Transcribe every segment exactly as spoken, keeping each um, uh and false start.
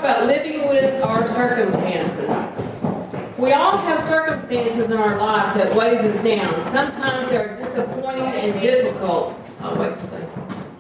about living with our circumstances. We all have circumstances in our life that weighs us down. Sometimes they're disappointing and difficult. I'll wait till they.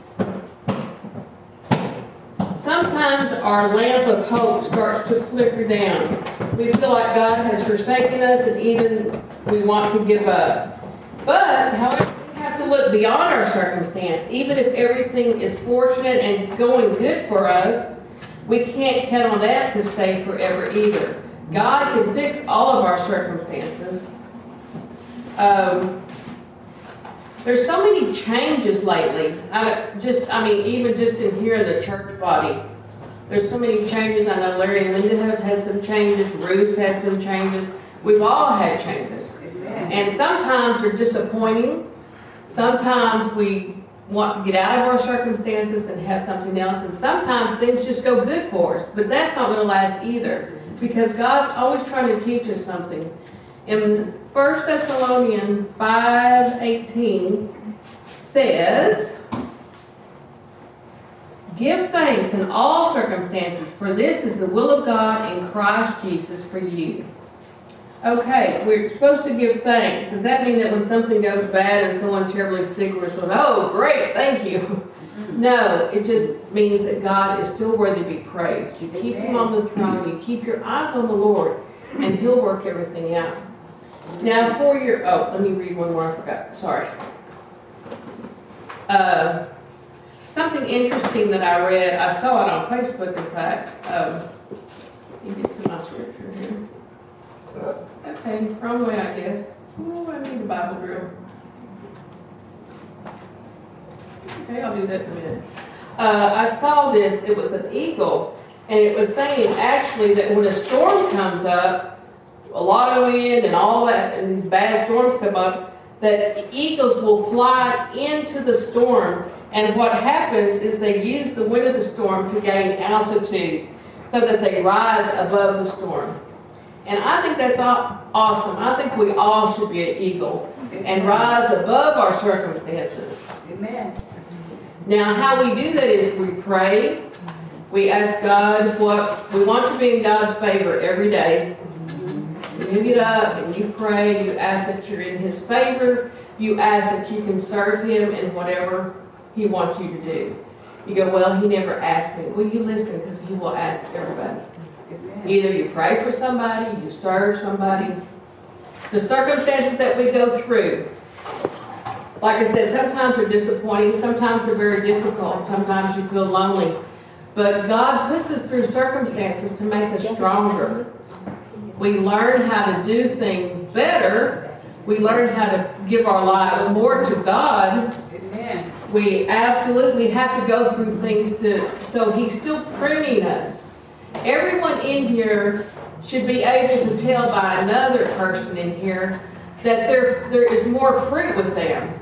Sometimes our lamp of hope starts to flicker down. We feel like God has forsaken us and even we want to give up. But, however, we have to look beyond our circumstance. Even if everything is fortunate and going good for us, we can't count on that to stay forever either. God can fix all of our circumstances. Um, there's so many changes lately. I just, I mean, even just in here in the church body, there's so many changes. I know Larry and Linda have had some changes. Ruth has some changes. We've all had changes. Amen. And sometimes they're disappointing. Sometimes we want to get out of our circumstances and have something else. And sometimes things just go good for us. But that's not going to last either. Because God's always trying to teach us something. In First Thessalonians five eighteen says, "Give thanks in all circumstances, for this is the will of God in Christ Jesus for you." Okay, we're supposed to give thanks. Does that mean that when something goes bad and someone's terribly sick, we're supposed to, oh, great, thank you? No, it just means that God is still worthy to be praised. You keep Him on the throne, you keep your eyes on the Lord, and He'll work everything out. Now for your, oh, let me read one more, I forgot, sorry. Uh, something interesting that I read, I saw it on Facebook in fact. Um, let me get to my scripture here. Okay, wrong way I guess. Oh, I need a Bible drill. Okay, I'll do that in a minute. Uh, I saw this, it was an eagle, and it was saying actually that when a storm comes up, a lot of wind and all that, and these bad storms come up, that the eagles will fly into the storm, and what happens is they use the wind of the storm to gain altitude so that they rise above the storm. And I think that's awesome. I think we all should be an eagle and rise above our circumstances. Amen. Now, how we do that is we pray. We ask God what we want to be in God's favor every day. You get up and you pray. You ask that you're in His favor. You ask that you can serve Him in whatever He wants you to do. You go, well, He never asked me. Well, you listen because He will ask everybody. Either you pray for somebody, you serve somebody. The circumstances that we go through, like I said, sometimes they're disappointing, sometimes they're very difficult, sometimes you feel lonely. But God puts us through circumstances to make us stronger. We learn how to do things better. We learn how to give our lives more to God. Amen. We absolutely have to go through things to, so He's still pruning us. Everyone in here should be able to tell by another person in here that there, there is more fruit with them.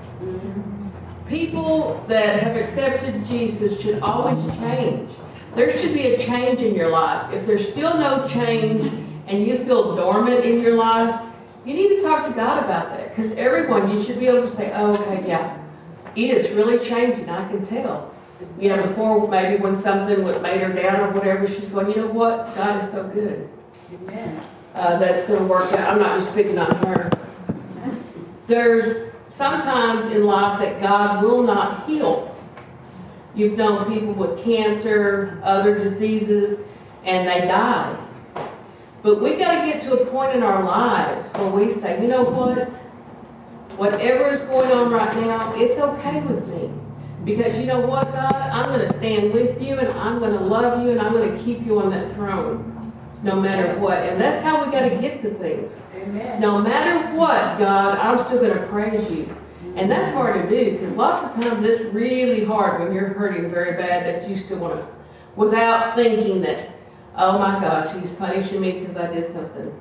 People that have accepted Jesus should always change. There should be a change in your life. If there's still no change and you feel dormant in your life, you need to talk to God about that. Because everyone, you should be able to say, oh, okay, yeah, Edith's really changing, I can tell. You know, before maybe when something made her down or whatever, she's going, you know what, God is so good. Amen. Uh, that's going to work out. I'm not just picking on her. There's sometimes in life that God will not heal. You've known people with cancer, other diseases, and they die. But we got to get to a point in our lives where we say, you know what? Whatever is going on right now, it's okay with me. Because you know what, God? I'm going to stand with you, and I'm going to love you, and I'm going to keep you on that throne, no matter what. And that's how we got to get to things. Amen. No matter what, God, I'm still going to praise you. And that's hard to do, because lots of times it's really hard when you're hurting very bad that you still want to, without thinking that, oh my gosh, He's punishing me because I did something.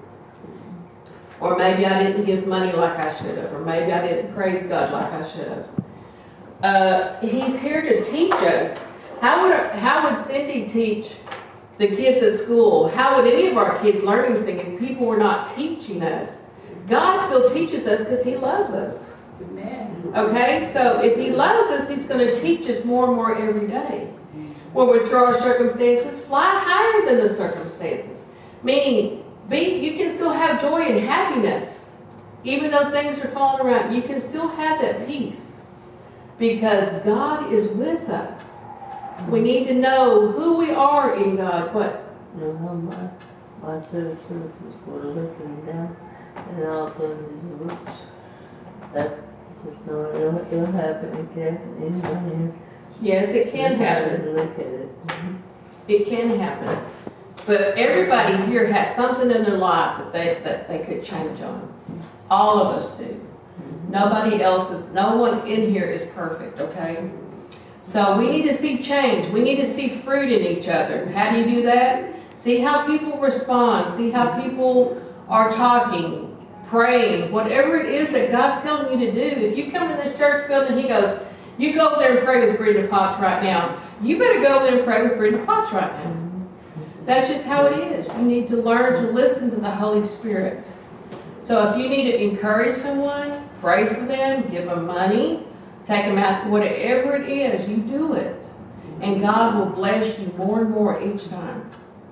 Or maybe I didn't give money like I should have, or maybe I didn't praise God like I should have. Uh, he's here to teach us. How would, how would Cindy teach the kids at school? How would any of our kids learn anything if people were not teaching us? God still teaches us because He loves us. Amen. Okay, so if He loves us, He's going to teach us more and more every day. when we're through our circumstances, fly higher than the circumstances. Meaning, be, you can still have joy and happiness. Even though things are falling around, you can still have that peace. Because God is with us. We need to know who we are in God. What? You know how my, my citizens were looking down and all of these roots. That's just not, it'll, it'll happen again. Anybody Yes, it can happen. Look at it. Mm-hmm. It can happen. But everybody here has something in their life that they, that they could change on. All of us do. Mm-hmm. Nobody else is, no one in here is perfect, okay? So we need to see change. We need to see fruit in each other. How do you do that? See how people respond. See how people are talking, praying, whatever it is that God's telling you to do. If you come to this church building, He goes, you go over there and pray with Brenda Potts right now. You better go over there and pray with Brenda Potts right now. That's just how it is. You need to learn to listen to the Holy Spirit. So if you need to encourage someone, pray for them, give them money, take them out to whatever it is, you do it. And God will bless you more and more each time.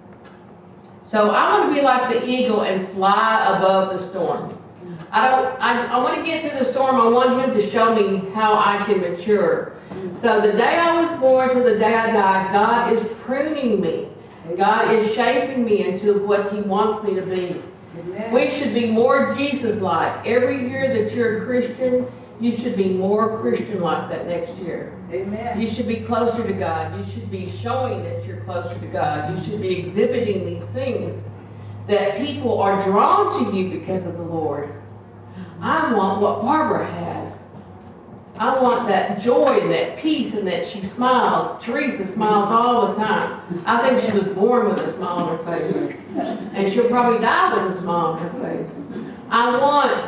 So I want to be like the eagle and fly above the storm. I don't. I, I want to get through the storm. I want Him to show me how I can mature. So the day I was born to the day I die, God is pruning me. God is shaping me into what He wants me to be. Amen. We should be more Jesus-like. Every year that you're a Christian, you should be more Christian-like that next year. Amen. You should be closer to God. You should be showing that you're closer to God. You should be exhibiting these things that people are drawn to you because of the Lord. I want what Barbara has. I want that joy and that peace and that she smiles. Teresa smiles all the time. I think she was born with a smile on her face. And she'll probably die with a smile on her face. I want,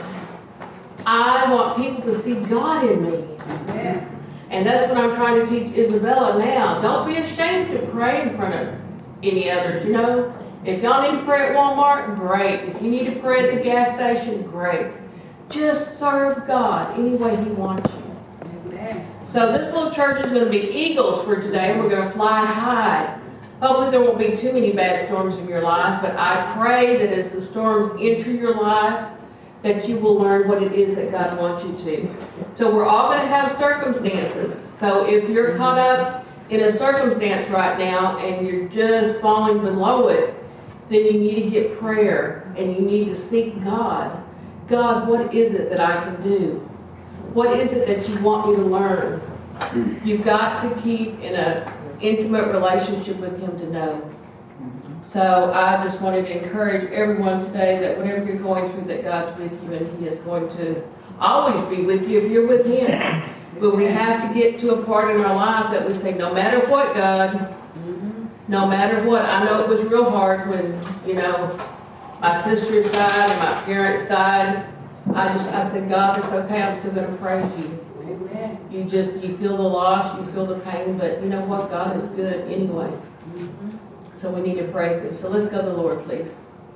I want people to see God in me. Yeah. And that's what I'm trying to teach Isabella now. Don't be ashamed to pray in front of any others, you know. If y'all need to pray at Walmart, great. If you need to pray at the gas station, great. Just serve God any way He wants you. Amen. So this little church is going to be eagles for today, and we're going to fly high. Hopefully there won't be too many bad storms in your life, but I pray that as the storms enter your life, that you will learn what it is that God wants you to. So we're all going to have circumstances. So if you're caught up in a circumstance right now and you're just falling below it, then you need to get prayer and you need to seek God. God, what is it that I can do? What is it that you want me to learn? You've got to keep in an intimate relationship with Him to know. So I just wanted to encourage everyone today that whatever you're going through, that God's with you and He is going to always be with you if you're with Him. But we have to get to a part in our life that we say, no matter what, God, no matter what. I know it was real hard when, you know, my sisters died and my parents died. I just, I said, God, it's okay. I'm still going to praise you. Amen. You just, you feel the loss, you feel the pain, but you know what? God is good anyway. Mm-hmm. So we need to praise Him. So let's go to the Lord, please.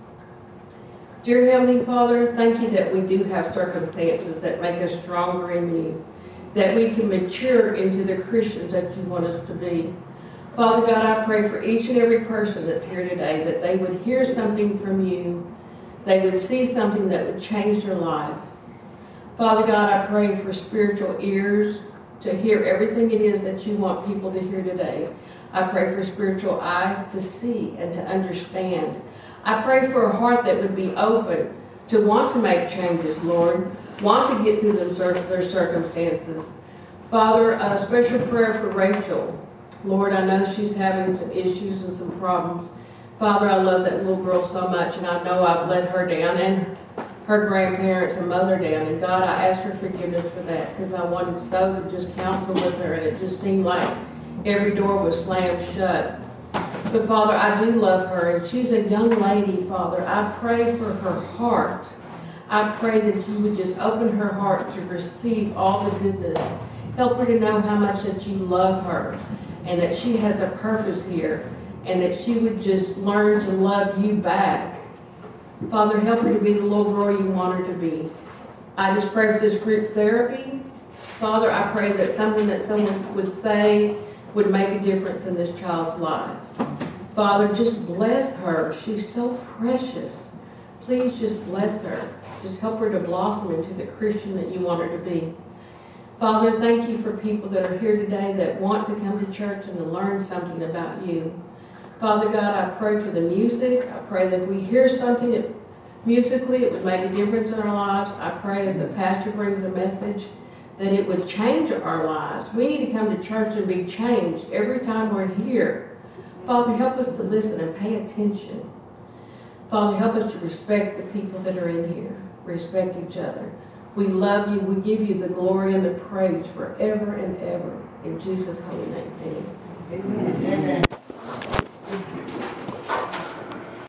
Dear Heavenly Father, thank you that we do have circumstances that make us stronger in you, that we can mature into the Christians that you want us to be. Father God, I pray for each and every person that's here today that they would hear something from you, they would see something that would change their life. Father God, I pray for spiritual ears to hear everything it is that you want people to hear today. I pray for spiritual eyes to see and to understand. I pray for a heart that would be open to want to make changes, Lord, want to get through their circumstances. Father, a special prayer for Rachel. Lord, I know she's having some issues and some problems. Father, I love that little girl so much, and I know I've let her down and her grandparents and mother down. And God, I asked her forgiveness for that because I wanted so to just counsel with her, and it just seemed like every door was slammed shut. But Father, I do love her, and she's a young lady, Father. I pray for her heart. I pray that you would just open her heart to receive all the goodness. Help her to know how much that you love her, and that she has a purpose here, and that she would just learn to love you back. Father, help her to be the little girl you want her to be. I just pray for this group therapy. Father, I pray that something that someone would say would make a difference in this child's life. Father, just bless her. She's so precious. Please just bless her. Just help her to blossom into the Christian that you want her to be. Father, thank you for people that are here today that want to come to church and to learn something about you. Father God, I pray for the music. I pray that if we hear something that musically it would make a difference in our lives. I pray as the pastor brings a message that it would change our lives. We need to come to church and be changed every time we're here. Father, help us to listen and pay attention. Father, help us to respect the people that are in here. Respect each other. We love you. We give you the glory and the praise forever and ever. In Jesus' holy name, amen. Amen.